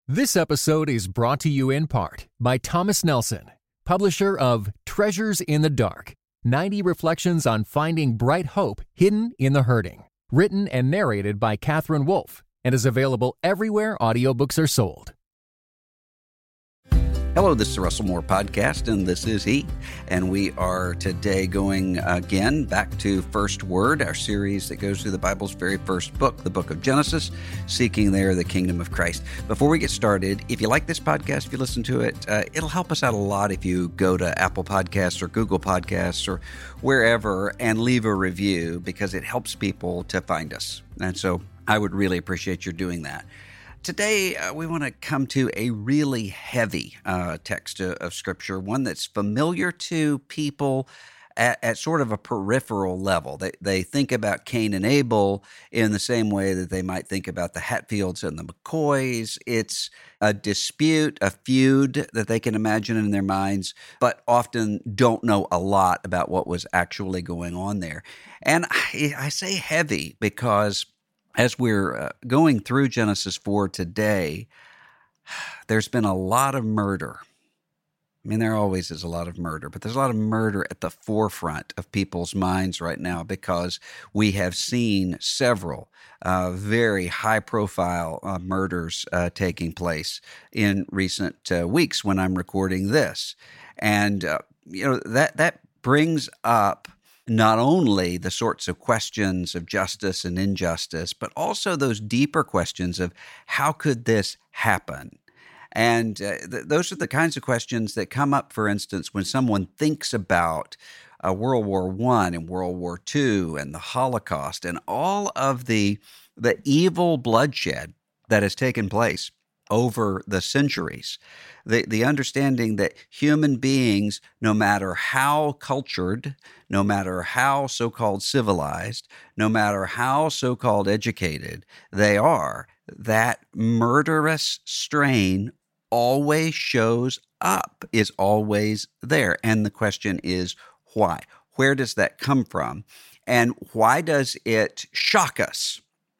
This episode is brought to you in part by Thomas Nelson, publisher of Treasures in the Dark, 90 Reflections on Finding Bright Hope Hidden in the Hurting, written and narrated by Catherine Wolfe, and is available everywhere audiobooks are sold. Hello, this is the Russell Moore Podcast, and this is he. And we are today going again back to First Word, our series that goes through the Bible's very first book, the book of Genesis, seeking there the kingdom of Christ. Before we get started, if you like this podcast, if you listen to it, it'll help us out a lot if you go to Apple Podcasts or Google Podcasts or wherever and leave a review, because it helps people to find us. And so I would really appreciate your doing that. Today, we want to come to a really heavy text of Scripture, one that's familiar to people at sort of a peripheral level. They think about Cain and Abel in the same way that they might think about the Hatfields and the McCoys. It's a dispute, a feud that they can imagine in their minds, but often don't know a lot about what was actually going on there. And I say heavy because as we're going through Genesis 4 today, there's been a lot of murder. I mean, there always is a lot of murder, but there's a lot of murder at the forefront of people's minds right now because we have seen several very high-profile murders taking place in recent weeks when I'm recording this. And, that brings up not only the sorts of questions of justice and injustice, but also those deeper questions of how could this happen? And those are the kinds of questions that come up, for instance, when someone thinks about World War I and World War II and the Holocaust and all of the evil bloodshed that has taken place over the centuries. The understanding that human beings, no matter how cultured, no matter how so-called civilized, no matter how so-called educated they are, that murderous strain always shows up, is always there. And the question is, why? Where does that come from? And why does it shock us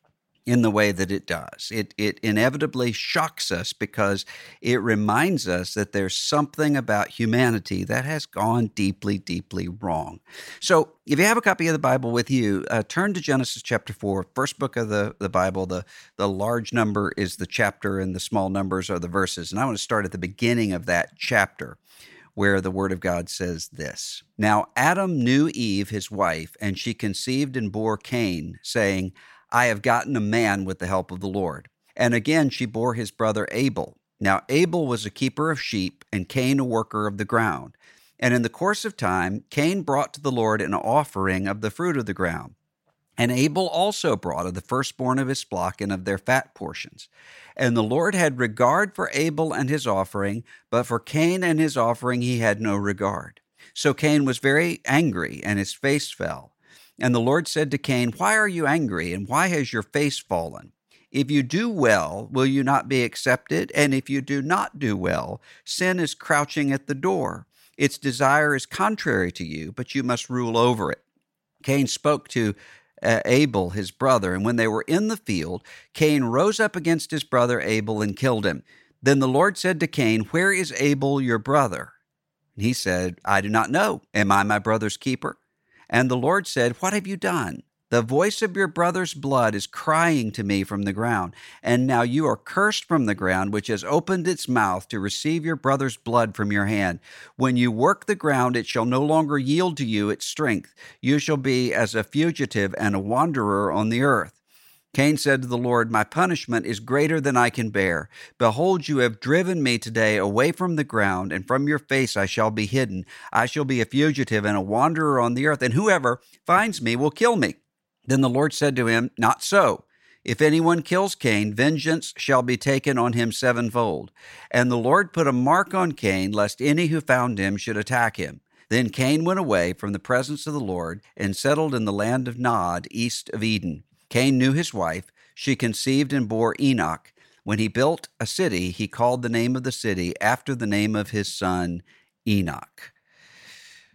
in the way that it does? It inevitably shocks us because it reminds us that there's something about humanity that has gone deeply, deeply wrong. So if you have a copy of the Bible with you, turn to Genesis chapter 4, first book of the Bible. The large number is the chapter and the small numbers are the verses. And I want to start at the beginning of that chapter, where the Word of God says this. Now Adam knew Eve, his wife, and she conceived and bore Cain, saying, I have gotten a man with the help of the Lord. And again she bore his brother Abel. Now Abel was a keeper of sheep, and Cain a worker of the ground. And in the course of time, Cain brought to the Lord an offering of the fruit of the ground. And Abel also brought of the firstborn of his flock and of their fat portions. And the Lord had regard for Abel and his offering, but for Cain and his offering he had no regard. So Cain was very angry, and his face fell. And the Lord said to Cain, Why are you angry, and why has your face fallen? If you do well, will you not be accepted? And if you do not do well, sin is crouching at the door. Its desire is contrary to you, but you must rule over it. Cain spoke to Abel, his brother, and when they were in the field, Cain rose up against his brother Abel and killed him. Then the Lord said to Cain, Where is Abel your brother? And he said, I do not know. Am I my brother's keeper? And the Lord said, What have you done? The voice of your brother's blood is crying to me from the ground. And now you are cursed from the ground, which has opened its mouth to receive your brother's blood from your hand. When you work the ground, it shall no longer yield to you its strength. You shall be as a fugitive and a wanderer on the earth. Cain said to the Lord, My punishment is greater than I can bear. Behold, you have driven me today away from the ground, and from your face I shall be hidden. I shall be a fugitive and a wanderer on the earth, and whoever finds me will kill me. Then the Lord said to him, Not so. If anyone kills Cain, vengeance shall be taken on him sevenfold. And the Lord put a mark on Cain, lest any who found him should attack him. Then Cain went away from the presence of the Lord and settled in the land of Nod, east of Eden. Cain knew his wife. She conceived and bore Enoch. When he built a city, he called the name of the city after the name of his son, Enoch.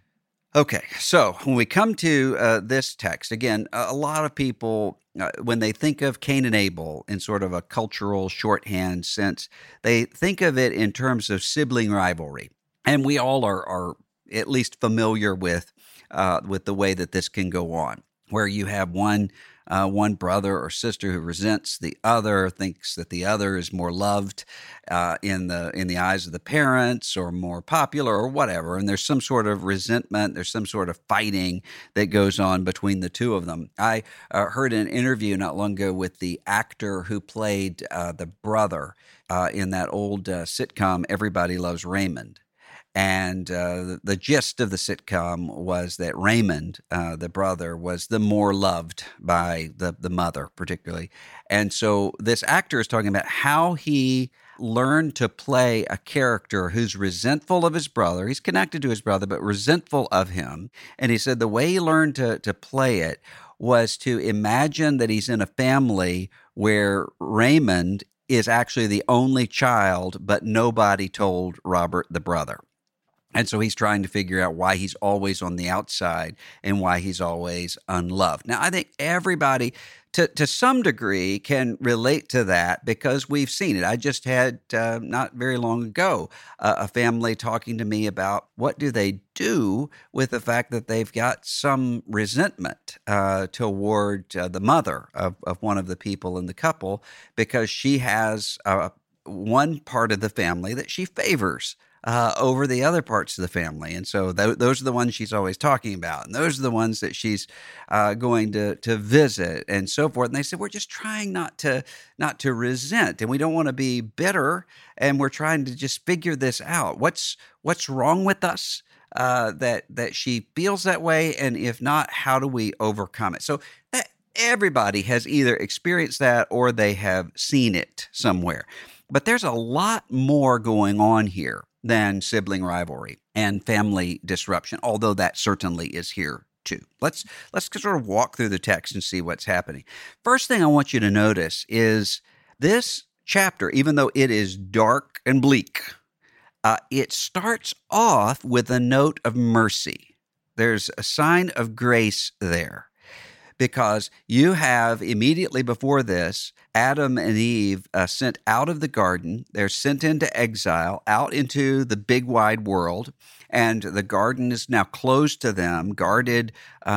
Okay, so when we come to this text, again, a lot of people, when they think of Cain and Abel in sort of a cultural shorthand sense, they think of it in terms of sibling rivalry. And we all are at least familiar with the way that this can go on, where you have one brother or sister who resents the other, thinks that the other is more loved in the eyes of the parents, or more popular, or whatever. And there's some sort of resentment. There's some sort of fighting that goes on between the two of them. I heard an interview not long ago with the actor who played the brother in that old sitcom Everybody Loves Raymond. And the gist of the sitcom was that Raymond, the brother, was the more loved by the mother, particularly. And so this actor is talking about how he learned to play a character who's resentful of his brother. He's connected to his brother, but resentful of him. And he said the way he learned to play it was to imagine that he's in a family where Raymond is actually the only child, but nobody told Robert, the brother. And so he's trying to figure out why he's always on the outside and why he's always unloved. Now, I think everybody, to some degree, can relate to that because we've seen it. I just had, not very long ago, a family talking to me about what do they do with the fact that they've got some resentment toward the mother of one of the people in the couple because she has one part of the family that she favors over the other parts of the family. And so those are the ones she's always talking about. And those are the ones that she's going to visit and so forth. And they said, we're just trying not to resent, and we don't want to be bitter. And we're trying to just figure this out. What's wrong with us that she feels that way? And if not, how do we overcome it? So that everybody has either experienced that or they have seen it somewhere. But there's a lot more going on here than sibling rivalry and family disruption, although that certainly is here too. Let's sort of walk through the text and see what's happening. First thing I want you to notice is this chapter, even though it is dark and bleak, it starts off with a note of mercy. There's a sign of grace there. Because you have immediately before this, Adam and Eve sent out of the garden. They're sent into exile, out into the big wide world, and the garden is now closed to them, guarded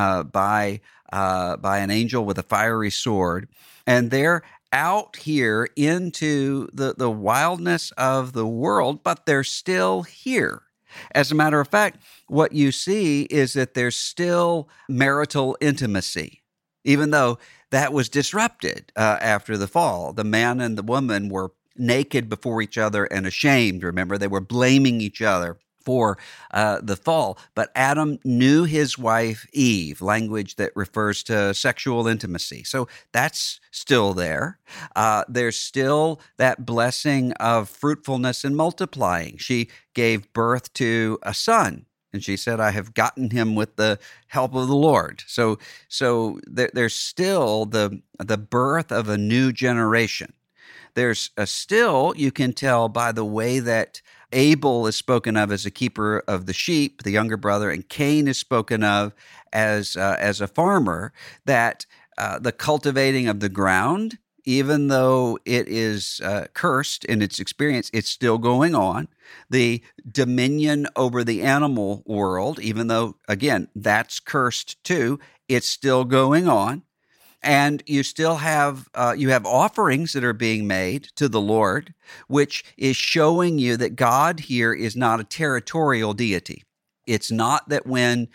by an angel with a fiery sword. And they're out here into the wildness of the world, but they're still here. As a matter of fact, what you see is that there's still marital intimacy. Even though that was disrupted after the fall. The man and the woman were naked before each other and ashamed. Remember, they were blaming each other for the fall. But Adam knew his wife Eve, language that refers to sexual intimacy. So that's still there. There's still that blessing of fruitfulness and multiplying. She gave birth to a son. And she said, I have gotten him with the help of the Lord. So there's still the birth of a new generation. There's still, you can tell by the way that Abel is spoken of as a keeper of the sheep, the younger brother, and Cain is spoken of as a farmer, that the cultivating of the ground, even though it is cursed in its experience, it's still going on. The dominion over the animal world, even though, again, that's cursed too, it's still going on. And you still have offerings that are being made to the Lord, which is showing you that God here is not a territorial deity. It's not that when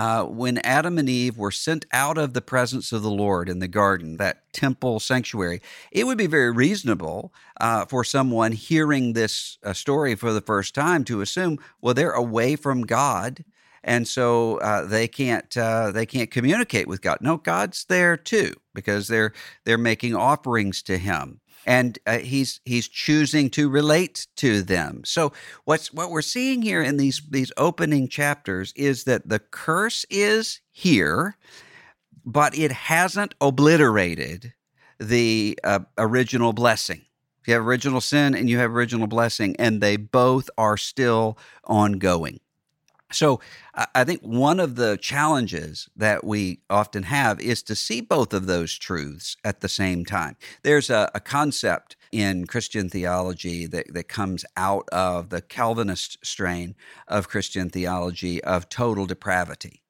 Adam and Eve were sent out of the presence of the Lord in the garden, that temple sanctuary, it would be very reasonable for someone hearing this story for the first time to assume, well, they're away from God, and so they can't communicate with God. No, God's there too, because they're making offerings to Him. And he's choosing to relate to them. So what we're seeing here in these opening chapters is that the curse is here, but it hasn't obliterated the original blessing. You have original sin and you have original blessing, and they both are still ongoing. So I think one of the challenges that we often have is to see both of those truths at the same time. There's a concept in Christian theology that comes out of the Calvinist strain of Christian theology of total depravity.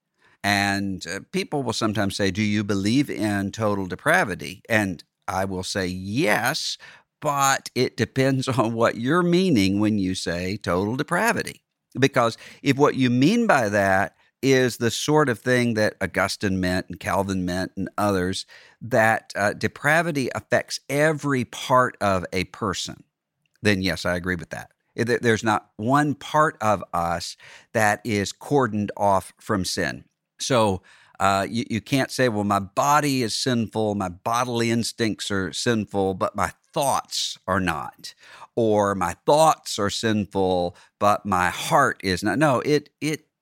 And people will sometimes say, do you believe in total depravity? And I will say yes, but it depends on what you're meaning when you say total depravity. Because if what you mean by that is the sort of thing that Augustine meant and Calvin meant and others, that depravity affects every part of a person, then yes, I agree with that. There's not one part of us that is cordoned off from sin. So you can't say, well, my body is sinful, my bodily instincts are sinful, but my thoughts are not. Or my thoughts are sinful, but my heart is not. No, it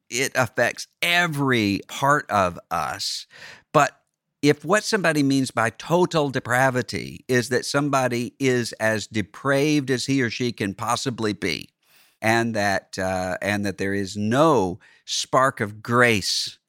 affects every part of us. But if what somebody means by total depravity is that somebody is as depraved as he or she can possibly be, and that there is no spark of grace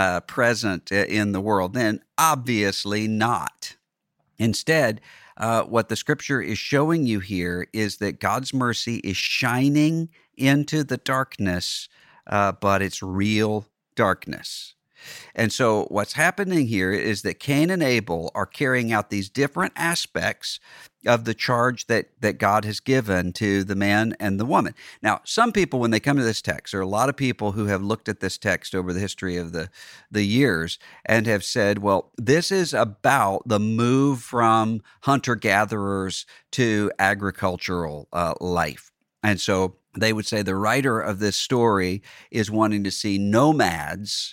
present in the world, then obviously not. Instead, what the scripture is showing you here is that God's mercy is shining into the darkness, but it's real darkness. And so what's happening here is that Cain and Abel are carrying out these different aspects of the charge that God has given to the man and the woman. Now, some people, when they come to this text, there are a lot of people who have looked at this text over the history of the years and have said, well, this is about the move from hunter-gatherers to agricultural life. And so they would say the writer of this story is wanting to see nomads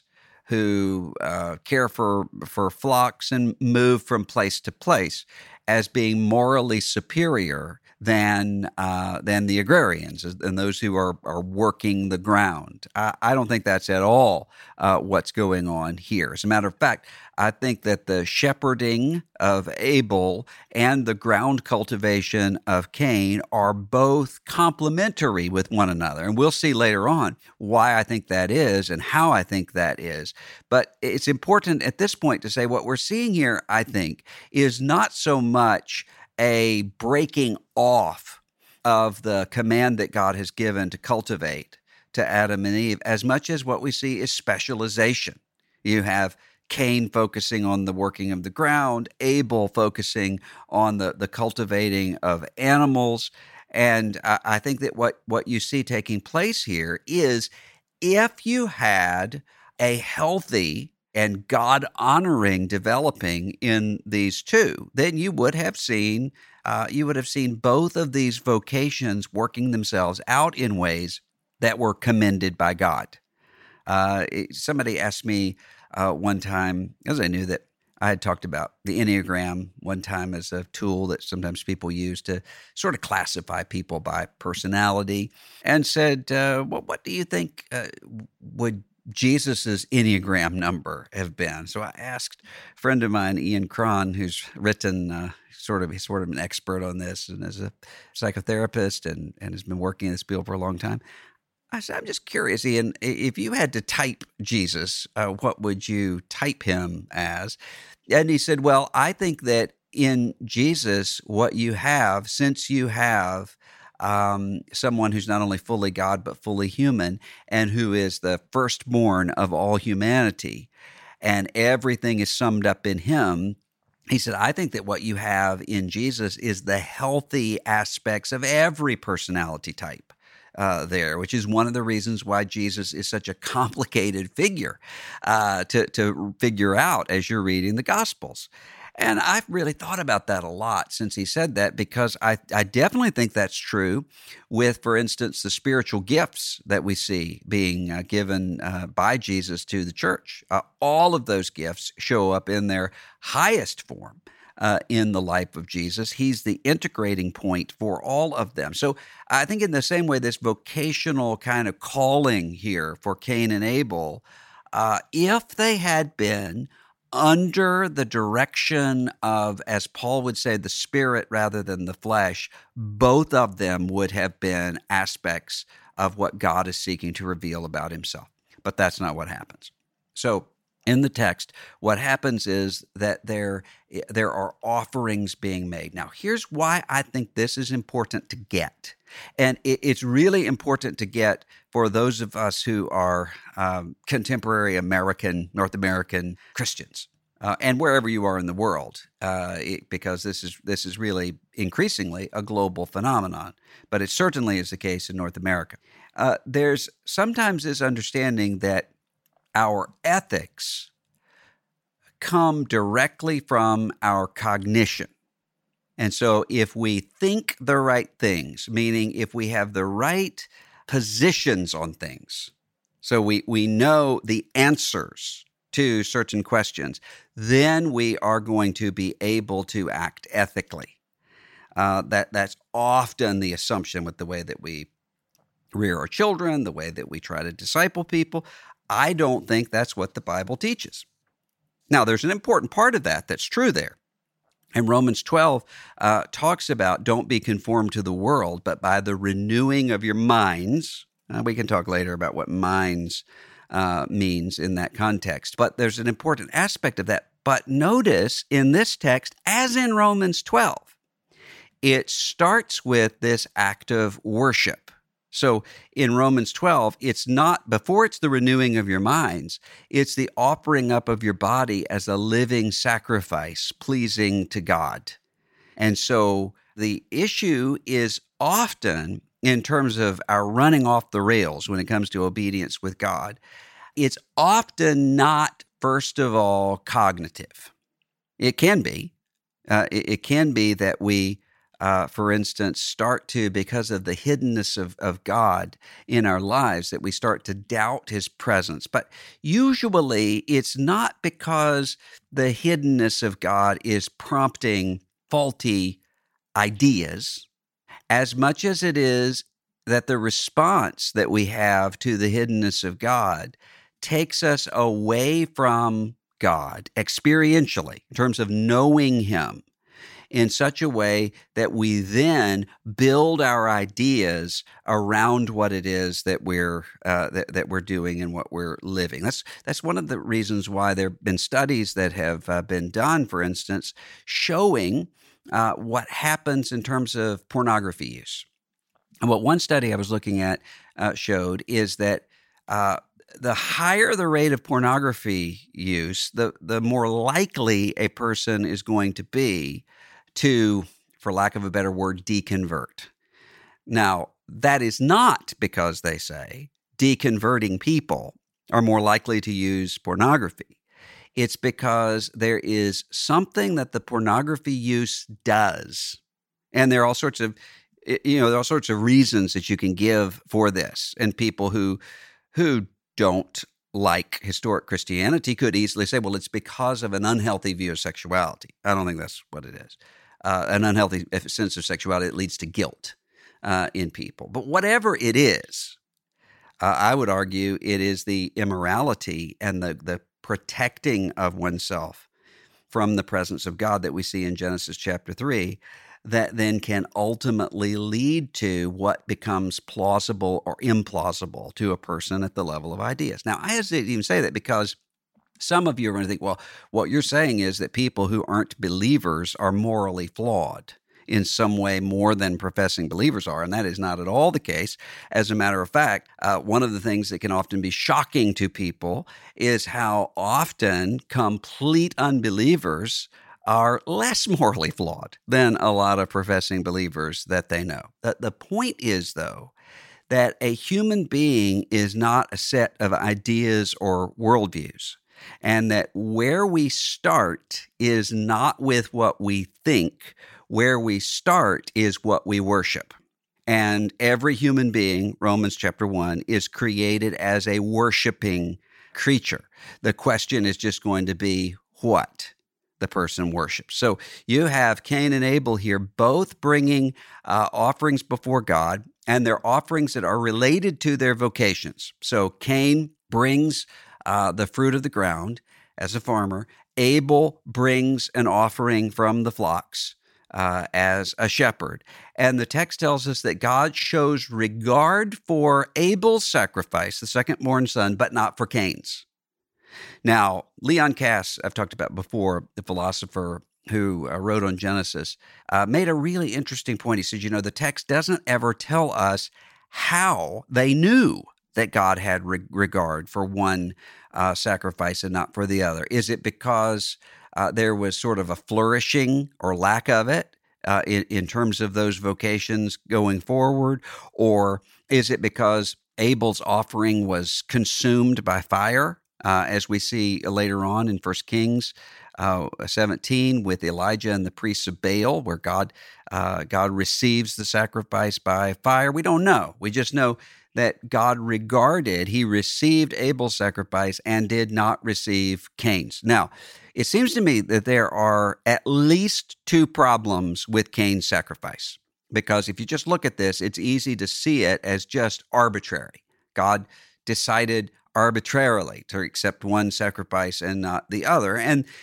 who care for flocks and move from place to place as being morally superior than the agrarians and those who are working the ground. I don't think that's at all what's going on here. As a matter of fact, I think that the shepherding of Abel and the ground cultivation of Cain are both complementary with one another. And we'll see later on why I think that is and how I think that is. But it's important at this point to say what we're seeing here, I think, is not so much a breaking off of the command that God has given to cultivate to Adam and Eve, as much as what we see is specialization. You have Cain focusing on the working of the ground, Abel focusing on the cultivating of animals. And I think that what you see taking place here is if you had a healthy and God-honoring developing in these two, then you would have seen both of these vocations working themselves out in ways that were commended by God. Somebody asked me one time, as I knew that I had talked about the Enneagram one time as a tool that sometimes people use to sort of classify people by personality, and said, well, what do you think would Jesus's Enneagram number have been? So I asked a friend of mine, Ian Cron, who's written he's sort of an expert on this and is a psychotherapist and has been working in this field for a long time. I said, I'm just curious, Ian, if you had to type Jesus, what would you type him as? And he said, well, I think that in Jesus, what you have, since you have someone who's not only fully God, but fully human, and who is the firstborn of all humanity, and everything is summed up in him, he said, I think that what you have in Jesus is the healthy aspects of every personality type. There, which is one of the reasons why Jesus is such a complicated figure to figure out as you're reading the Gospels. And I've really thought about that a lot since he said that, because I definitely think that's true with, for instance, the spiritual gifts that we see being given by Jesus to the church. All of those gifts show up in their highest form in the life of Jesus. He's the integrating point for all of them. So I think in the same way, this vocational kind of calling here for Cain and Abel, if they had been under the direction of, as Paul would say, the Spirit rather than the flesh, both of them would have been aspects of what God is seeking to reveal about himself. But that's not what happens. So in the text, what happens is that there are offerings being made. Now, here's why I think this is important to get. And it's really important to get for those of us who are contemporary North American Christians. And wherever you are in the world, because this is really increasingly a global phenomenon, but it certainly is the case in North America. There's sometimes this understanding that our ethics come directly from our cognition. And so if we think the right things, meaning if we have the right positions on things, so we know the answers to certain questions, then we are going to be able to act ethically. That's often the assumption with the way that we rear our children, the way that we try to disciple people. I don't think that's what the Bible teaches. Now, there's an important part of that that's true there. And Romans 12 talks about don't be conformed to the world, but by the renewing of your minds. We can talk later about what minds means in that context. But there's an important aspect of that. But notice in this text, as in Romans 12, it starts with this act of worship. So in Romans 12, it's not, before it's the renewing of your minds, it's the offering up of your body as a living sacrifice pleasing to God. And so the issue is often, in terms of our running off the rails when it comes to obedience with God, it's often not, first of all, cognitive. It can be. It can be that we, for instance, start to, because of the hiddenness of God in our lives, that we start to doubt his presence. But usually it's not because the hiddenness of God is prompting faulty ideas, as much as it is that the response that we have to the hiddenness of God takes us away from God experientially, in terms of knowing him, in such a way that we then build our ideas around what it is that we're doing and what we're living. That's one of the reasons why there have been studies that have been done, for instance, showing what happens in terms of pornography use. And what one study I was looking at showed is that the higher the rate of pornography use, the more likely a person is going to be to, for lack of a better word, deconvert. Now, that is not because, they say, deconverting people are more likely to use pornography. It's because there is something that the pornography use does. And there are all sorts of, reasons that you can give for this. And people who don't like historic Christianity could easily say, well, it's because of an unhealthy view of sexuality. I don't think that's what it is. An unhealthy sense of sexuality that leads to guilt in people. But whatever it is, I would argue it is the immorality and the protecting of oneself from the presence of God that we see in Genesis chapter 3 that then can ultimately lead to what becomes plausible or implausible to a person at the level of ideas. Now, I hesitate to even say that because some of you are going to think, well, what you're saying is that people who aren't believers are morally flawed in some way more than professing believers are, and that is not at all the case. As a matter of fact, one of the things that can often be shocking to people is how often complete unbelievers are less morally flawed than a lot of professing believers that they know. The point is, though, that a human being is not a set of ideas or worldviews, and that where we start is not with what we think. Where we start is what we worship. And every human being, Romans chapter 1, is created as a worshiping creature. The question is just going to be what the person worships. So you have Cain and Abel here both bringing offerings before God, and they're offerings that are related to their vocations. So Cain brings the fruit of the ground as a farmer. Abel brings an offering from the flocks as a shepherd. And the text tells us that God shows regard for Abel's sacrifice, the second-born son, but not for Cain's. Now, Leon Kass, I've talked about before, the philosopher who wrote on Genesis, made a really interesting point. He said, the text doesn't ever tell us how they knew that God had regard for one sacrifice and not for the other. Is it because there was sort of a flourishing or lack of it in terms of those vocations going forward? Or is it because Abel's offering was consumed by fire, as we see later on in 1 Kings 17 with Elijah and the priests of Baal, where God receives the sacrifice by fire? We don't know. We just know that God he received Abel's sacrifice and did not receive Cain's. Now, it seems to me that there are at least two problems with Cain's sacrifice, because if you just look at this, it's easy to see it as just arbitrary. God decided arbitrarily to accept one sacrifice and not the other.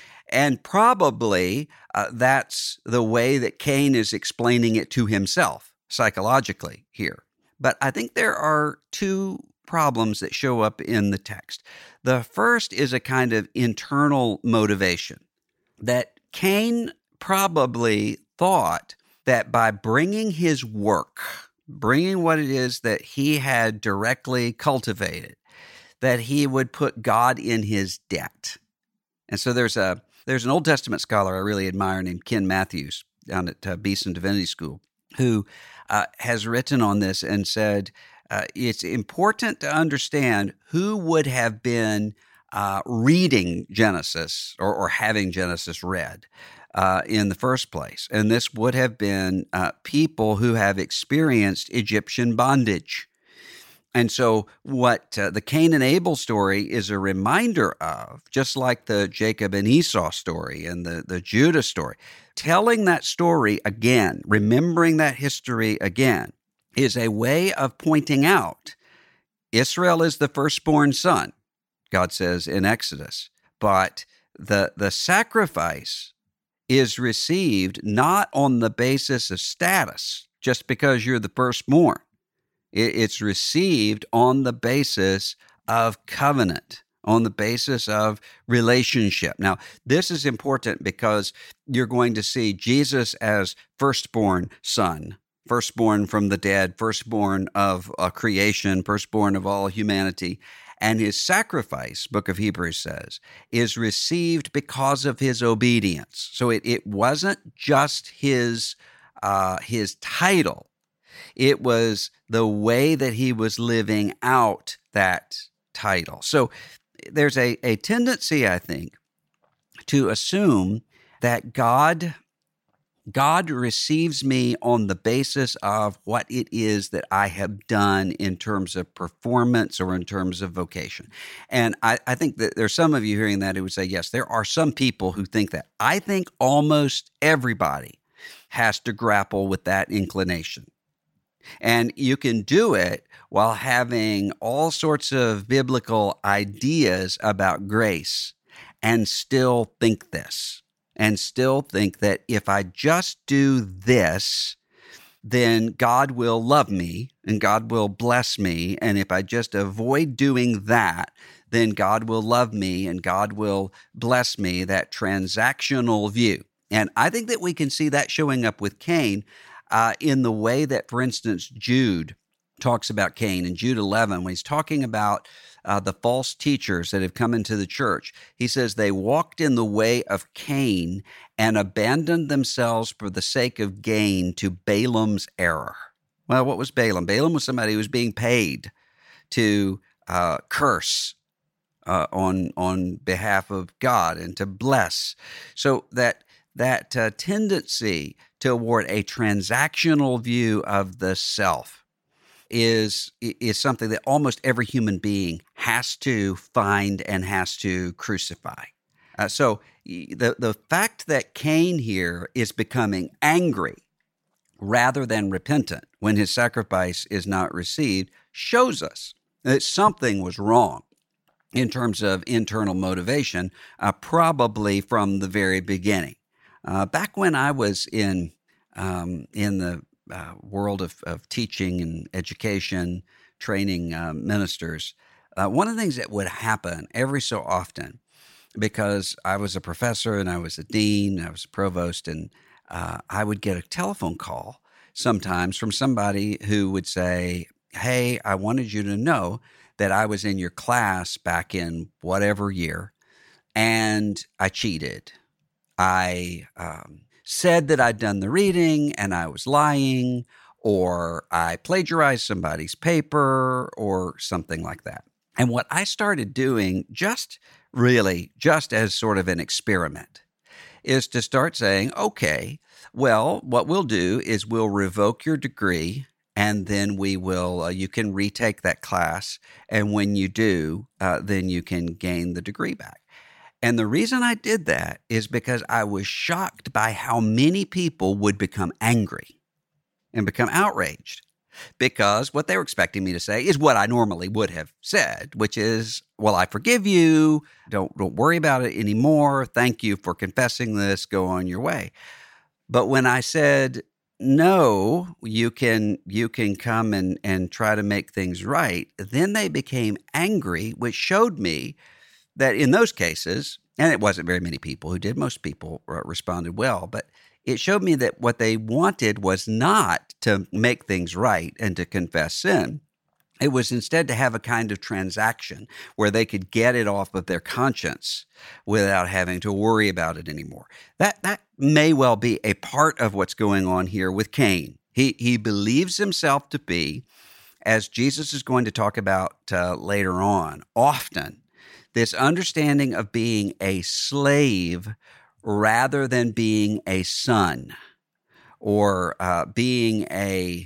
And probably that's the way that Cain is explaining it to himself psychologically here. But I think there are two problems that show up in the text. The first is a kind of internal motivation, that Cain probably thought that by bringing his work, bringing what it is that he had directly cultivated, that he would put God in his debt. And so there's an Old Testament scholar I really admire named Ken Matthews down at Beeson Divinity School, who has written on this and said it's important to understand who would have been reading Genesis or having Genesis read in the first place. And this would have been people who have experienced Egyptian bondage. And so what the Cain and Abel story is a reminder of, just like the Jacob and Esau story and the Judah story, telling that story again, remembering that history again, is a way of pointing out Israel is the firstborn son, God says in Exodus, but the sacrifice is received not on the basis of status, just because you're the firstborn. It's received on the basis of covenant, on the basis of relationship. Now, this is important because you're going to see Jesus as firstborn son, firstborn from the dead, firstborn of creation, firstborn of all humanity. And his sacrifice, Book of Hebrews says, is received because of his obedience. So it wasn't just his title. It was the way that he was living out that title. So there's a tendency, I think, to assume that God receives me on the basis of what it is that I have done in terms of performance or in terms of vocation. And I think that there's some of you hearing that who would say, yes, there are some people who think that. I think almost everybody has to grapple with that inclination. And you can do it while having all sorts of biblical ideas about grace and still think this, and still think that if I just do this, then God will love me and God will bless me. And if I just avoid doing that, then God will love me and God will bless me, that transactional view. And I think that we can see that showing up with Cain in the way that, for instance, Jude talks about Cain in Jude 11, when he's talking about the false teachers that have come into the church. He says they walked in the way of Cain and abandoned themselves for the sake of gain to Balaam's error. Well, what was Balaam? Balaam was somebody who was being paid to curse on behalf of God and to bless. So that tendency toward a transactional view of the self is something that almost every human being has to find and has to crucify. So the fact that Cain here is becoming angry rather than repentant when his sacrifice is not received shows us that something was wrong in terms of internal motivation, probably from the very beginning. Back when I was in in the world of teaching and education, training ministers, one of the things that would happen every so often, because I was a professor and I was a dean, I was a provost, and I would get a telephone call sometimes from somebody who would say, "Hey, I wanted you to know that I was in your class back in whatever year, and I cheated. I said that I'd done the reading and I was lying, or I plagiarized somebody's paper or something like that." And what I started doing, just as sort of an experiment, is to start saying, okay, well, what we'll do is we'll revoke your degree, and then we will, you can retake that class. And when you do, then you can gain the degree back. And the reason I did that is because I was shocked by how many people would become angry and become outraged, because what they were expecting me to say is what I normally would have said, which is, well, I forgive you. Don't worry about it anymore. Thank you for confessing this. Go on your way. But when I said, no, you can come and try to make things right, then they became angry, which showed me that in those cases, and it wasn't very many people who did, most people responded well, but it showed me that what they wanted was not to make things right and to confess sin. It was instead to have a kind of transaction where they could get it off of their conscience without having to worry about it anymore. That may well be a part of what's going on here with Cain. He believes himself to be, as Jesus is going to talk about later on, often, this understanding of being a slave rather than being a son, or being an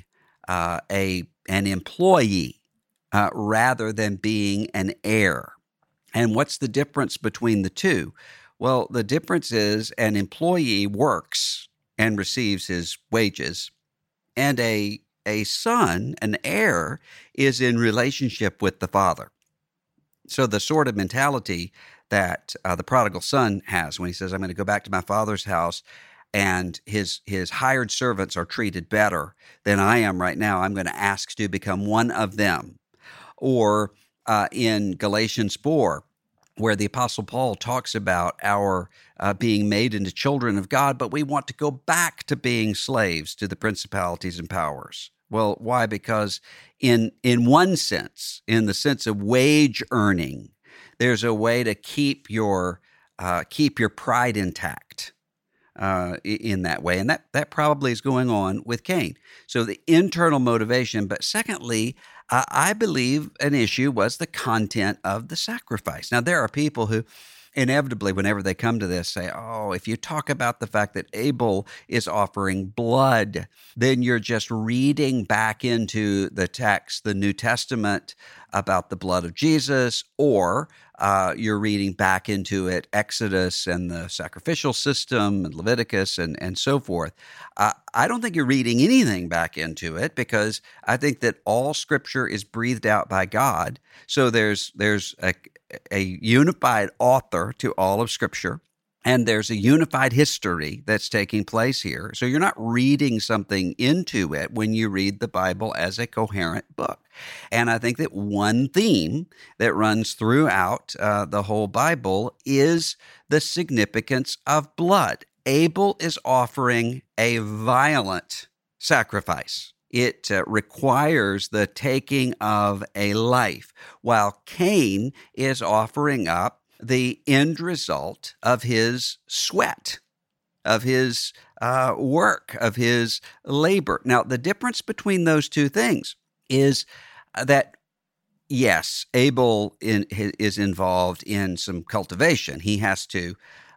employee rather than being an heir. And what's the difference between the two? Well, the difference is an employee works and receives his wages, and a son, an heir, is in relationship with the father. So the sort of mentality that the prodigal son has when he says, I'm going to go back to my father's house, and his hired servants are treated better than I am right now, I'm going to ask to become one of them. Or in Galatians 4, where the Apostle Paul talks about our being made into children of God, but we want to go back to being slaves to the principalities and powers. Well, why? Because in one sense, in the sense of wage earning, there's a way to keep your pride intact in that way. And that probably is going on with Cain. So the internal motivation. But secondly, I believe an issue was the content of the sacrifice. Now, there are people who inevitably, whenever they come to this, say, oh, if you talk about the fact that Abel is offering blood, then you're just reading back into the text, the New Testament, about the blood of Jesus, or you're reading back into it Exodus and the sacrificial system and Leviticus and so forth. I don't think you're reading anything back into it, because I think that all Scripture is breathed out by God. So there's a unified author to all of Scripture, and there's a unified history that's taking place here. So you're not reading something into it when you read the Bible as a coherent book. And I think that one theme that runs throughout the whole Bible is the significance of blood. Abel is offering a violent sacrifice. It requires the taking of a life, while Cain is offering up the end result of his sweat, of his work, of his labor. Now, the difference between those two things is that, yes, Abel is involved in some cultivation. He has to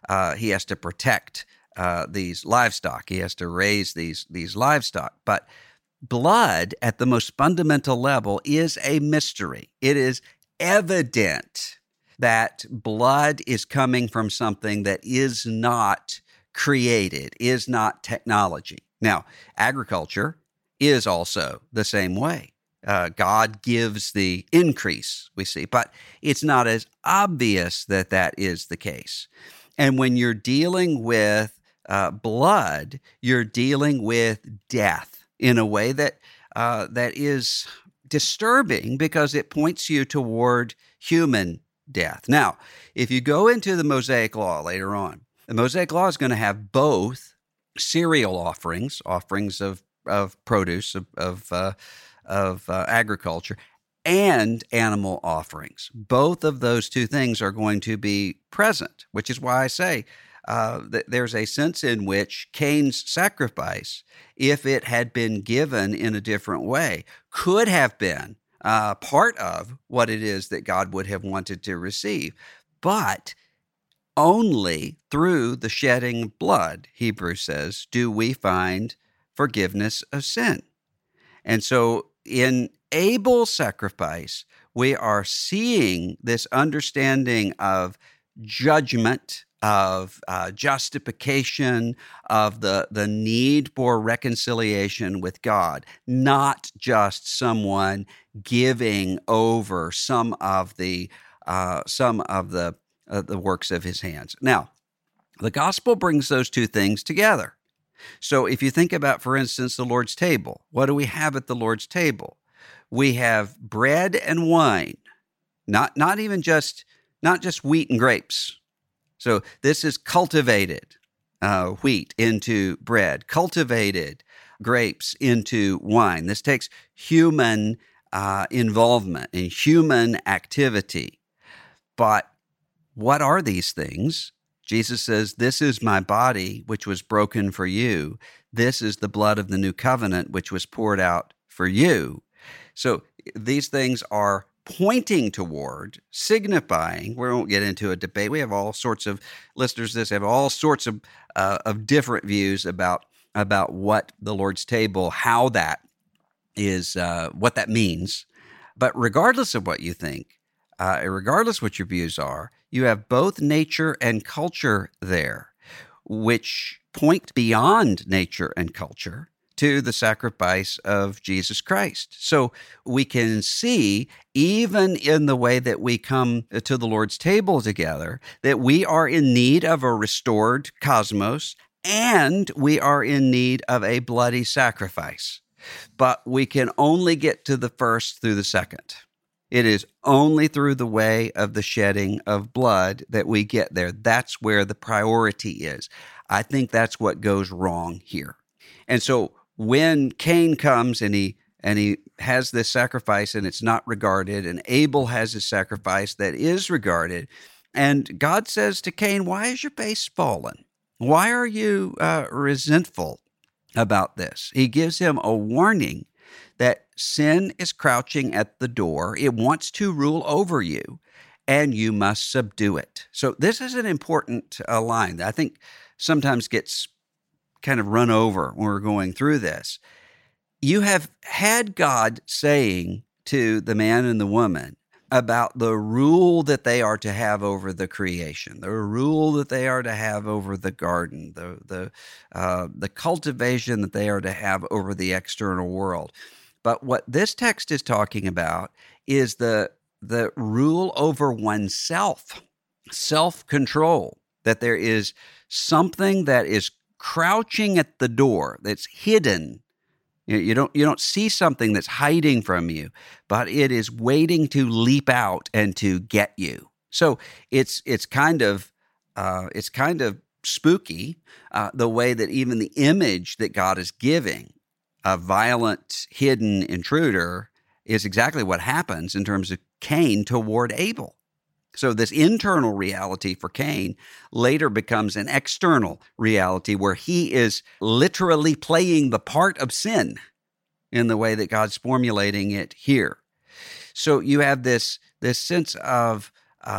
protect these livestock. He has to raise these livestock, but blood, at the most fundamental level, is a mystery. It is evident that blood is coming from something that is not created, is not technology. Now, agriculture is also the same way. God gives the increase, we see, but it's not as obvious that is the case. And when you're dealing with blood, you're dealing with death in a way that is disturbing because it points you toward human death. Now, if you go into the Mosaic Law later on, the Mosaic Law is going to have both cereal offerings of produce, of agriculture, and animal offerings. Both of those two things are going to be present, which is why I say that there's a sense in which Cain's sacrifice, if it had been given in a different way, could have been part of what it is that God would have wanted to receive. But only through the shedding of blood, Hebrews says, do we find forgiveness of sin. And so in Abel's sacrifice, we are seeing this understanding of judgment, of justification, of the need for reconciliation with God, not just someone giving over some of the works of his hands. Now, the gospel brings those two things together. So if you think about, for instance, the Lord's table, what do we have at the Lord's table? We have bread and wine, not just wheat and grapes. So this is cultivated wheat into bread, cultivated grapes into wine. This takes human involvement and human activity. But what are these things? Jesus says, "This is my body, which was broken for you. This is the blood of the new covenant, which was poured out for you." So these things are pointing toward, signifying. We won't get into a debate. We have all sorts of listeners. This have all sorts of different views about what the Lord's table, how that is, what that means. But regardless of what you think, regardless what your views are, you have both nature and culture there, which point beyond nature and culture to the sacrifice of Jesus Christ. So we can see, even in the way that we come to the Lord's table together, that we are in need of a restored cosmos, and we are in need of a bloody sacrifice. But we can only get to the first through the second. It is only through the way of the shedding of blood that we get there. That's where the priority is. I think that's what goes wrong here. And so when Cain comes and he has this sacrifice and it's not regarded, and Abel has his sacrifice that is regarded, and God says to Cain, "Why is your face fallen? Why are you resentful about this?" He gives him a warning that sin is crouching at the door. It wants to rule over you, and you must subdue it. So this is an important line that I think sometimes gets kind of run over when we're going through this. You have had God saying to the man and the woman about the rule that they are to have over the creation, the rule that they are to have over the garden, the cultivation that they are to have over the external world. But what this text is talking about is the rule over oneself, self-control, that there is something that is crouching at the door, that's hidden. You don't see something that's hiding from you, but it is waiting to leap out and to get you. So it's kind of spooky the way that even the image that God is giving, a violent, hidden intruder, is exactly what happens in terms of Cain toward Abel. So this internal reality for Cain later becomes an external reality where he is literally playing the part of sin in the way that God's formulating it here. So you have this sense of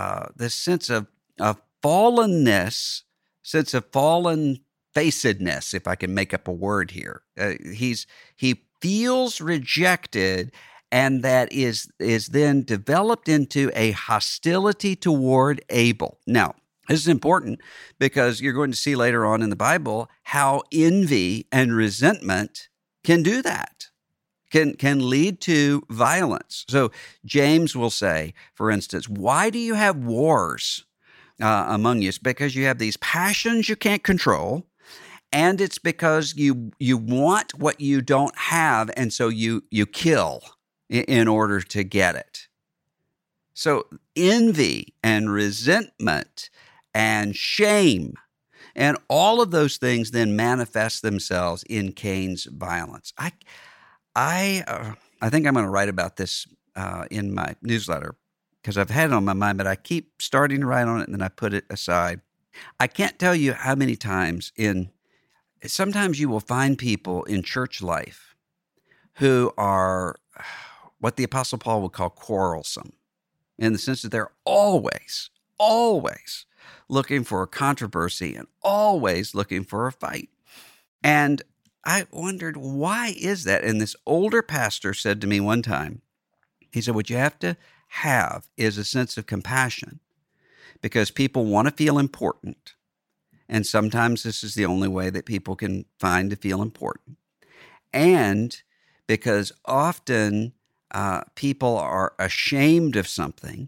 fallenness, sense of fallen facedness, if I can make up a word here. He feels rejected, and that is then developed into a hostility toward Abel. Now, this is important because you're going to see later on in the Bible how envy and resentment can do that, can lead to violence. So James will say, for instance, "Why do you have wars among you?" It's because you have these passions you can't control, and it's because you want what you don't have, and so you kill in order to get it. So envy and resentment and shame and all of those things then manifest themselves in Cain's violence. I think I'm going to write about this in my newsletter because I've had it on my mind, but I keep starting to write on it and then I put it aside. I can't tell you how many times sometimes you will find people in church life who are what the Apostle Paul would call quarrelsome, in the sense that they're always looking for a controversy and always looking for a fight. And I wondered, why is that? And this older pastor said to me one time, he said, what you have to have is a sense of compassion, because people want to feel important. And sometimes this is the only way that people can find to feel important. And because often people are ashamed of something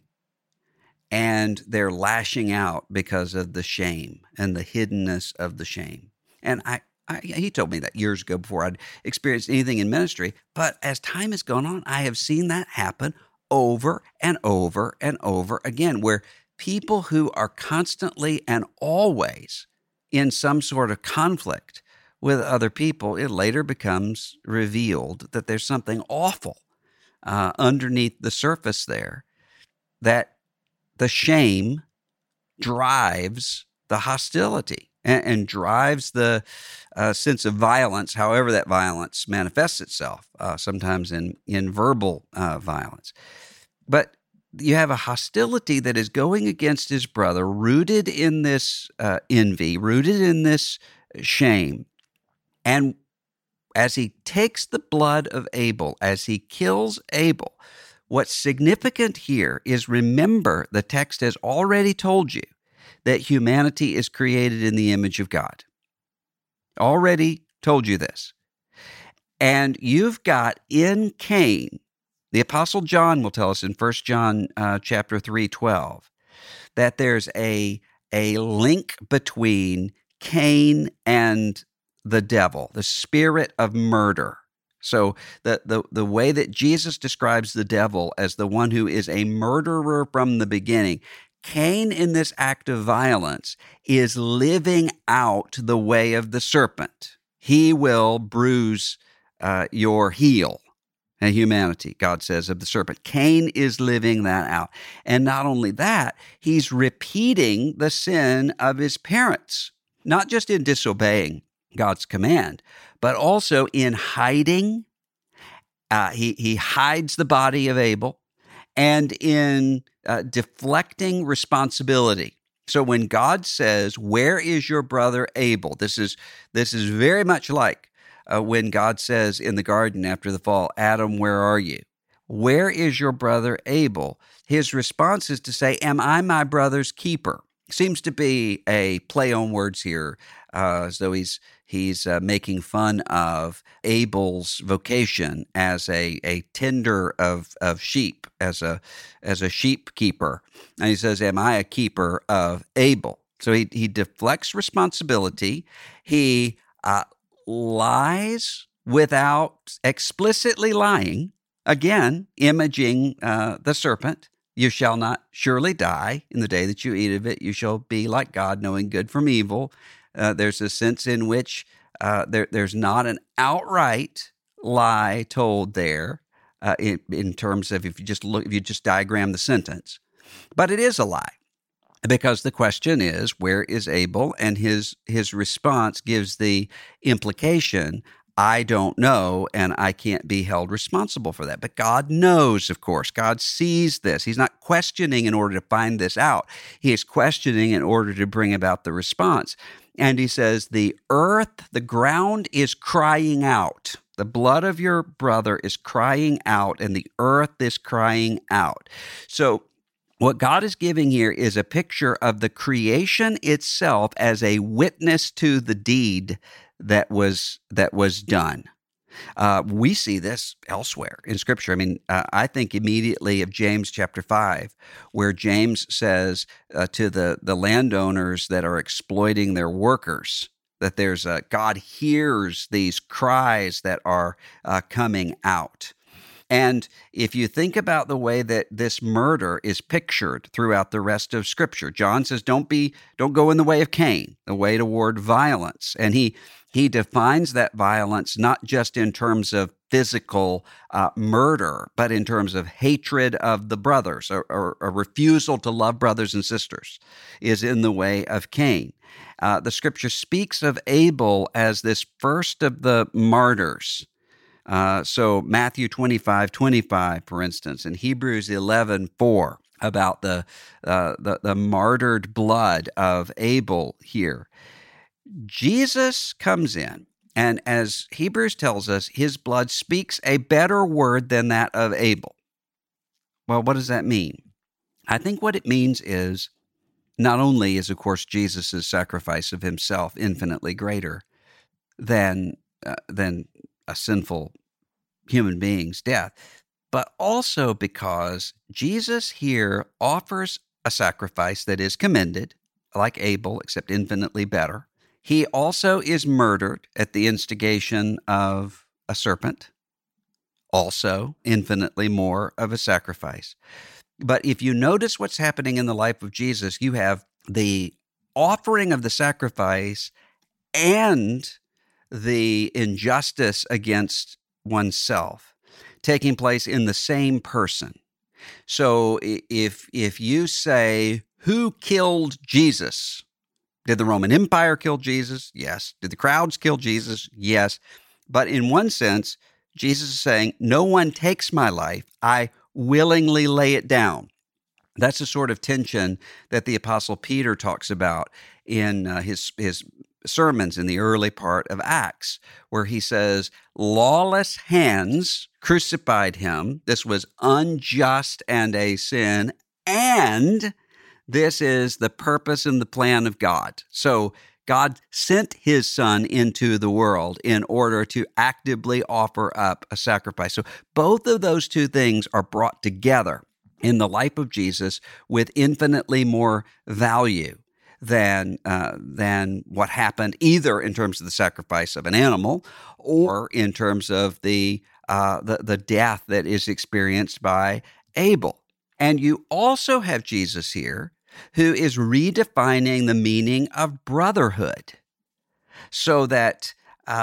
and they're lashing out because of the shame and the hiddenness of the shame. And he told me that years ago before I'd experienced anything in ministry. But as time has gone on, I have seen that happen over and over and over again, where people who are constantly and always in some sort of conflict with other people, it later becomes revealed that there's something awful underneath the surface there, that the shame drives the hostility and drives the sense of violence, however that violence manifests itself, sometimes in verbal violence. But you have a hostility that is going against his brother, rooted in this envy, rooted in this shame. And as he takes the blood of Abel, as he kills Abel, what's significant here is, remember, the text has already told you that humanity is created in the image of God. Already told you this. And you've got in Cain, the Apostle John will tell us in 1 John chapter 3:12, that there's a link between Cain and the devil, the spirit of murder. So the way that Jesus describes the devil as the one who is a murderer from the beginning, Cain in this act of violence is living out the way of the serpent. He will bruise your heel. And humanity, God says, of the serpent. Cain is living that out. And not only that, he's repeating the sin of his parents, not just in disobeying God's command, but also in hiding. He hides the body of Abel, and in deflecting responsibility. So when God says, "Where is your brother Abel?" This is very much like when God says in the garden after the fall, "Adam, where are you? Where is your brother Abel?" His response is to say, "Am I my brother's keeper?" Seems to be a play on words here, as though he's making fun of Abel's vocation as a tender of sheep, as a sheep keeper. And he says, "Am I a keeper of Abel?" So he deflects responsibility. He lies without explicitly lying, again, imaging the serpent. "You shall not surely die. In the day that you eat of it, you shall be like God, knowing good from evil." There's a sense in which there's not an outright lie told there in terms of if you just diagram the sentence, but it is a lie. Because the question is, where is Abel? And his response gives the implication, I don't know, and I can't be held responsible for that. But God knows, of course. God sees this. He's not questioning in order to find this out. He is questioning in order to bring about the response. And he says, the earth, the ground is crying out. The blood of your brother is crying out, and the earth is crying out. So what God is giving here is a picture of the creation itself as a witness to the deed that was done. We see this elsewhere in Scripture. I mean, I think immediately of James chapter 5, where James says to the landowners that are exploiting their workers, that God hears these cries that are coming out. And if you think about the way that this murder is pictured throughout the rest of Scripture, John says, don't go in the way of Cain, the way toward violence. And he defines that violence not just in terms of physical murder, but in terms of hatred of the brothers, or a refusal to love brothers and sisters is in the way of Cain. The Scripture speaks of Abel as this first of the martyrs. So Matthew 25:25, for instance, and Hebrews 11:4 about the martyred blood of Abel here. Jesus comes in, and as Hebrews tells us, his blood speaks a better word than that of Abel. Well, what does that mean? I think what it means is not only is, of course, Jesus' sacrifice of himself infinitely greater than a sinful human being's death, but also because Jesus here offers a sacrifice that is commended, like Abel, except infinitely better. He also is murdered at the instigation of a serpent, also infinitely more of a sacrifice. But if you notice what's happening in the life of Jesus, you have the offering of the sacrifice and the injustice against oneself taking place in the same person. So if you say, who killed Jesus? Did the Roman Empire kill Jesus? Yes. Did the crowds kill Jesus? Yes. But in one sense, Jesus is saying, no one takes my life. I willingly lay it down. That's the sort of tension that the Apostle Peter talks about in his sermons in the early part of Acts, where he says, lawless hands crucified him. This was unjust and a sin, and this is the purpose and the plan of God. So God sent his Son into the world in order to actively offer up a sacrifice. So both of those two things are brought together in the life of Jesus with infinitely more value than what happened either in terms of the sacrifice of an animal or in terms of the death that is experienced by Abel. And you also have Jesus here who is redefining the meaning of brotherhood, so that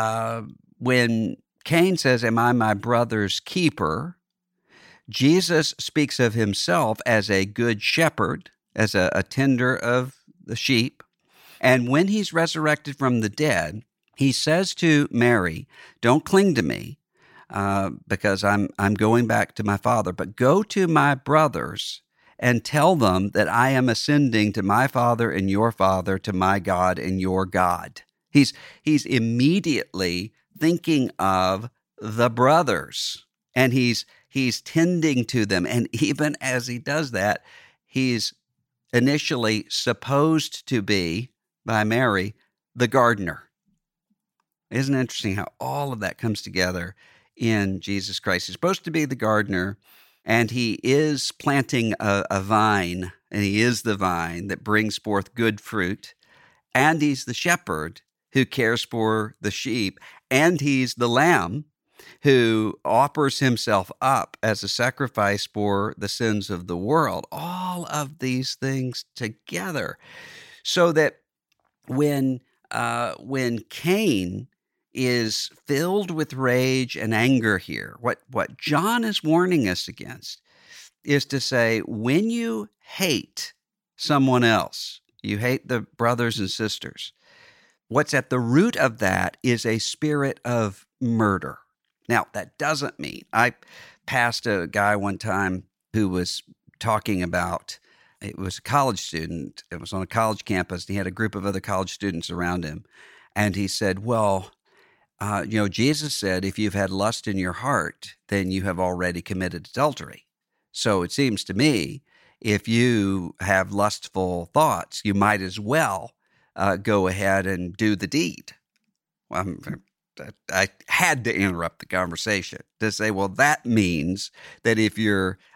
when Cain says, am I my brother's keeper? Jesus speaks of himself as a good shepherd, as a tender of the sheep. And when he's resurrected from the dead, he says to Mary, don't cling to me because I'm going back to my Father, but go to my brothers and tell them that I am ascending to my Father and your Father, to my God and your God. He's immediately thinking of the brothers, and he's tending to them. And even as he does that, he's initially supposed to be, by Mary, the gardener. Isn't it interesting how all of that comes together in Jesus Christ? He's supposed to be the gardener, and he is planting a vine, and he is the vine that brings forth good fruit, and he's the shepherd who cares for the sheep, and he's the lamb who offers himself up as a sacrifice for the sins of the world. All of these things together, so that when Cain is filled with rage and anger here, what John is warning us against is to say, when you hate someone else, you hate the brothers and sisters, what's at the root of that is a spirit of murder. Now, that doesn't mean, I passed a guy one time who was talking about, it was a college student, it was on a college campus, and he had a group of other college students around him, and he said, well, Jesus said, if you've had lust in your heart, then you have already committed adultery. So it seems to me, if you have lustful thoughts, you might as well go ahead and do the deed. Well, I had to interrupt the conversation to say, well, that means that if you're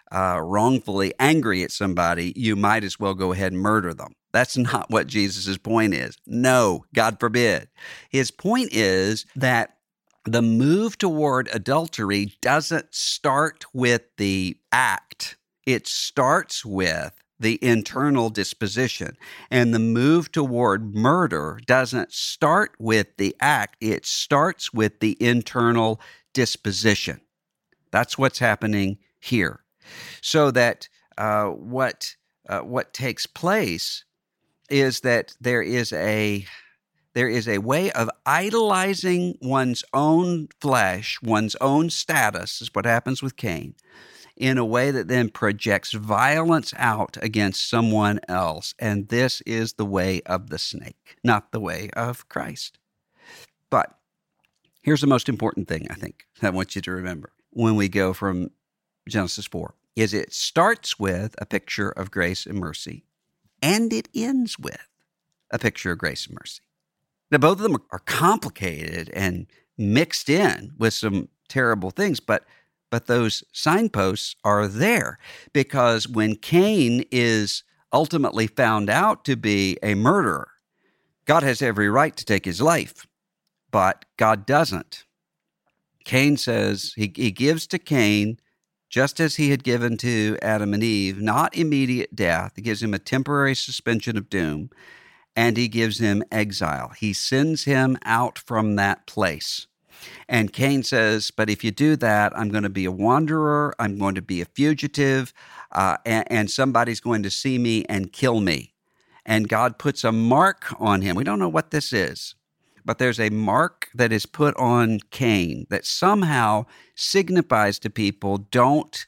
wrongfully angry at somebody, you might as well go ahead and murder them. That's not what Jesus' point is. No, God forbid. His point is that the move toward adultery doesn't start with the act. It starts with the internal disposition. And the move toward murder doesn't start with the act. It starts with the internal disposition. That's what's happening here. So that what takes place is that there is a way of idolizing one's own flesh, one's own status, is what happens with Cain, in a way that then projects violence out against someone else. And this is the way of the snake, not the way of Christ. But here's the most important thing, I think, I want you to remember when we go from Genesis 4, is it starts with a picture of grace and mercy, and it ends with a picture of grace and mercy. Now, both of them are complicated and mixed in with some terrible things, but those signposts are there because when Cain is ultimately found out to be a murderer, God has every right to take his life, but God doesn't. Cain says, he gives to Cain, just as he had given to Adam and Eve, not immediate death. He gives him a temporary suspension of doom, and he gives him exile. He sends him out from that place. And Cain says, but if you do that, I'm going to be a wanderer, I'm going to be a fugitive, and somebody's going to see me and kill me. And God puts a mark on him. We don't know what this is, but there's a mark that is put on Cain that somehow signifies to people, don't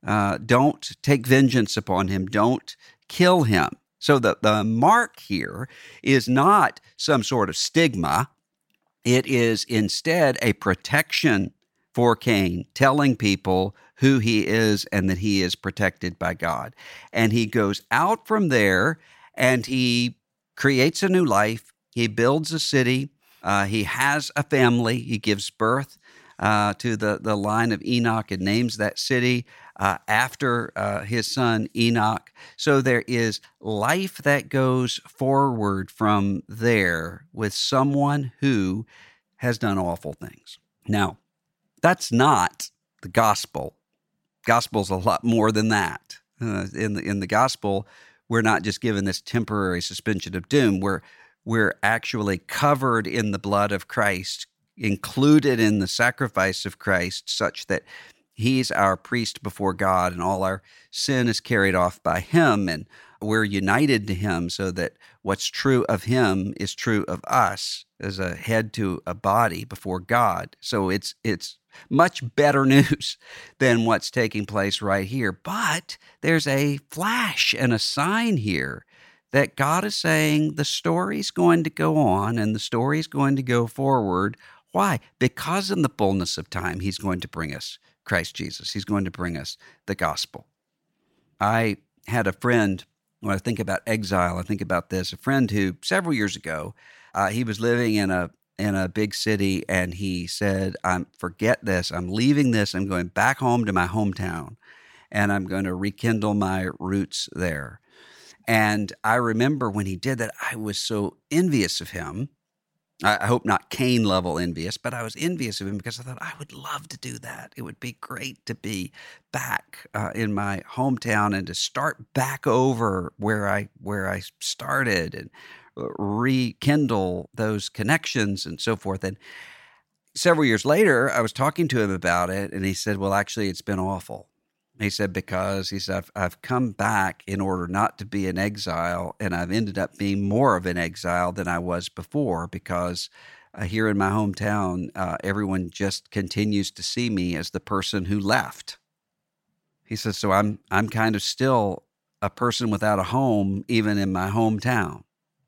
take vengeance upon him, don't kill him. So the mark here is not some sort of stigma. It is instead a protection for Cain, telling people who he is and that he is protected by God. And he goes out from there and he creates a new life. He builds a city. He has a family. He gives birth to the line of Enoch and names that city after his son Enoch. So there is life that goes forward from there with someone who has done awful things. Now, that's not the gospel. Gospel's a lot more than that. In the gospel, we're not just given this temporary suspension of doom. We're actually covered in the blood of Christ, included in the sacrifice of Christ, such that he's our priest before God, and all our sin is carried off by him, and we're united to him so that what's true of him is true of us as a head to a body before God. So it's much better news than what's taking place right here. But there's a flash and a sign here that God is saying the story's going to go on and the story's going to go forward. Why? Because in the fullness of time, he's going to bring us Christ Jesus. He's going to bring us the gospel. I had a friend, when I think about exile, I think about this, a friend who several years ago, he was living in a big city, and he said, forget this, I'm leaving this, I'm going back home to my hometown, and I'm going to rekindle my roots there. And I remember when he did that, I was so envious of him. I hope not Cain level envious, but I was envious of him because I thought I would love to do that. It would be great to be back in my hometown and to start back over where I started and rekindle those connections and so forth. And several years later, I was talking to him about it, and he said, well, actually, it's been awful. He said, because he said, I've come back in order not to be in exile, and I've ended up being more of an exile than I was before because here in my hometown, everyone just continues to see me as the person who left. He says, so I'm kind of still a person without a home, even in my hometown.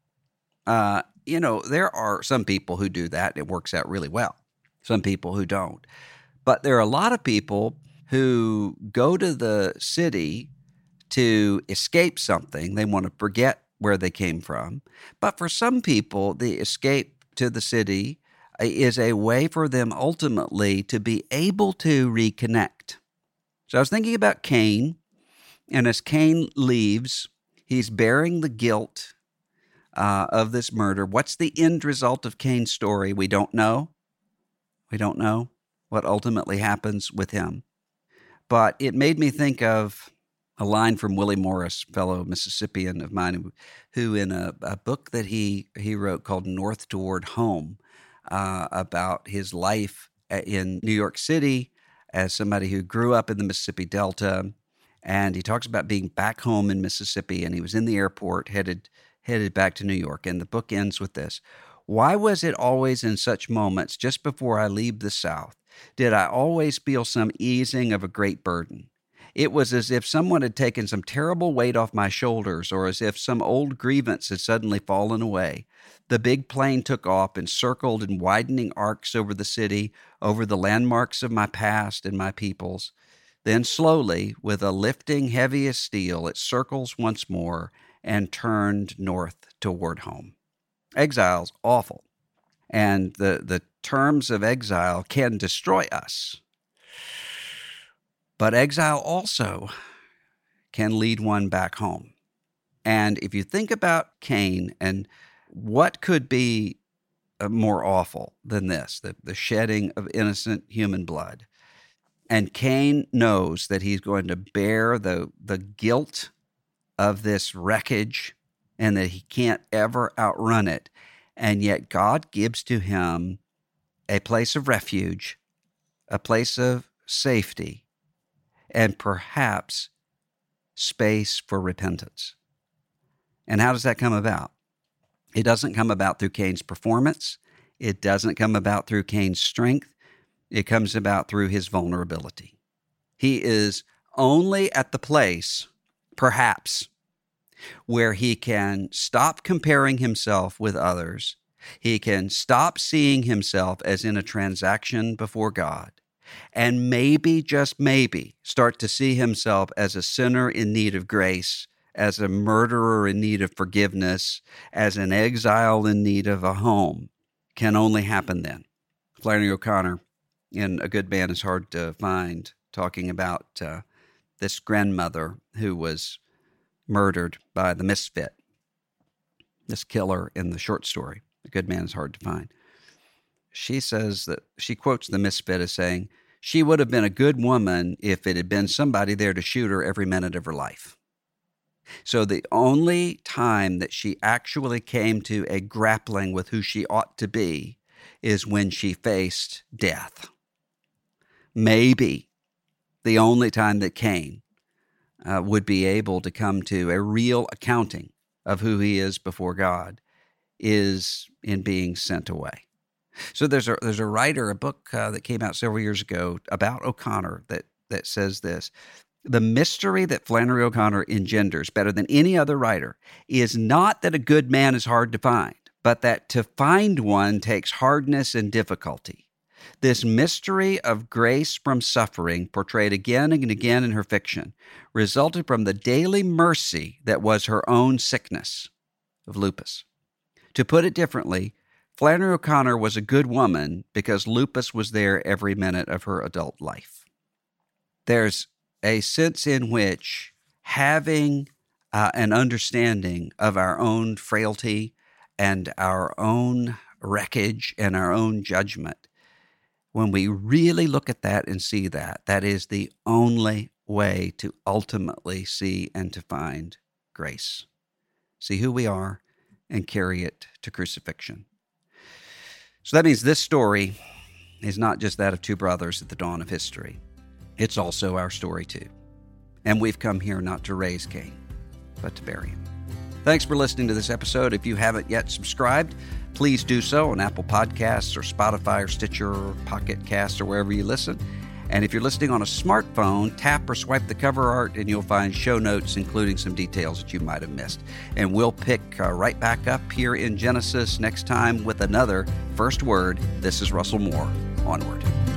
There are some people who do that. It works out really well. Some people who don't. But there are a lot of people who go to the city to escape something. They want to forget where they came from. But for some people, the escape to the city is a way for them ultimately to be able to reconnect. So I was thinking about Cain, and as Cain leaves, he's bearing the guilt of this murder. What's the end result of Cain's story? We don't know. We don't know what ultimately happens with him. But it made me think of a line from Willie Morris, fellow Mississippian of mine, who in a book that he wrote called North Toward Home, about his life in New York City as somebody who grew up in the Mississippi Delta. And he talks about being back home in Mississippi, and he was in the airport headed back to New York. And the book ends with this: "Why was it always in such moments, just before I leave the South, did I always feel some easing of a great burden? It was as if someone had taken some terrible weight off my shoulders, or as if some old grievance had suddenly fallen away. The big plane took off and circled in widening arcs over the city, over the landmarks of my past and my peoples. Then slowly, with a lifting heavy as steel, it circles once more and turned north toward home." Exile's awful. And the terms of exile can destroy us. But exile also can lead one back home. And if you think about Cain, and what could be more awful than this, the shedding of innocent human blood. And Cain knows that he's going to bear the guilt of this wreckage and that he can't ever outrun it. And yet God gives to him a place of refuge, a place of safety, and perhaps space for repentance. And how does that come about? It doesn't come about through Cain's performance. It doesn't come about through Cain's strength. It comes about through his vulnerability. He is only at the place, perhaps, where he can stop comparing himself with others. He can stop seeing himself as in a transaction before God, and maybe, just maybe, start to see himself as a sinner in need of grace, as a murderer in need of forgiveness, as an exile in need of a home. Can only happen then. Flannery O'Connor, in A Good Man is Hard to Find, talking about this grandmother who was murdered by the misfit, this killer in the short story, A Good Man is Hard to Find. She says that, she quotes the misfit as saying, "She would have been a good woman if it had been somebody there to shoot her every minute of her life." So the only time that she actually came to a grappling with who she ought to be is when she faced death. Maybe the only time that Cain would be able to come to a real accounting of who he is before God is in being sent away. So there's a writer, a book that came out several years ago about O'Connor that says this: the mystery that Flannery O'Connor engenders better than any other writer is not that a good man is hard to find, but that to find one takes hardness and difficulty. This mystery of grace from suffering, portrayed again and again in her fiction, resulted from the daily mercy that was her own sickness of lupus. To put it differently, Flannery O'Connor was a good woman because lupus was there every minute of her adult life. There's a sense in which having an understanding of our own frailty and our own wreckage and our own judgment, when we really look at that and see that, that is the only way to ultimately see and to find grace. See who we are and carry it to crucifixion. So that means this story is not just that of two brothers at the dawn of history. It's also our story too. And we've come here not to raise Cain, but to bury him. Thanks for listening to this episode. If you haven't yet subscribed, please do so on Apple Podcasts or Spotify or Stitcher or Pocket Casts or wherever you listen. And if you're listening on a smartphone, tap or swipe the cover art and you'll find show notes, including some details that you might have missed. And we'll pick right back up here in Genesis next time with another First Word. This is Russell Moore. Onward.